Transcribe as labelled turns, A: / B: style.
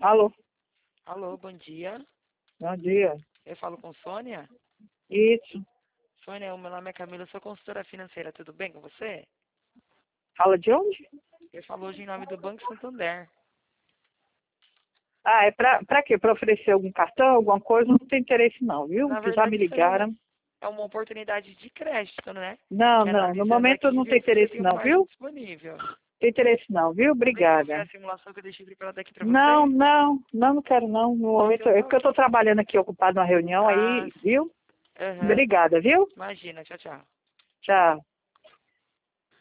A: Alô,
B: Alô, bom dia.
A: bom dia.
B: Eu falo com Sônia.
A: Isso.
B: Sônia, o meu nome é Camila, eu sou consultora financeira, tudo bem com você?
A: Fala de onde?
B: Eu falo hoje em nome do Banco Santander.
A: Ah, é pra quê? Pra oferecer algum cartão, alguma coisa? Não tem interesse não, viu?
B: Na
A: Que já me
B: verdade, isso aí
A: ligaram.
B: é uma oportunidade de crédito, né?
A: Não,
B: Que
A: não, no
B: analisando
A: momento não
B: aqui,
A: tem
B: viu que você
A: interesse
B: tem
A: não,
B: uma margem
A: viu?
B: disponível.
A: Tem interesse não, viu?
B: Deixa eu ver
A: Obrigada.
B: a simulação que eu deixei preparada aqui pra
A: Não,
B: você.
A: não, não, não quero não. No momento,
B: Então
A: é
B: tá
A: porque eu tô
B: ok.
A: trabalhando aqui, ocupado numa reunião
B: Ah,
A: aí, viu?
B: aham.
A: Obrigada, viu?
B: Imagina, tchau, tchau.
A: Tchau.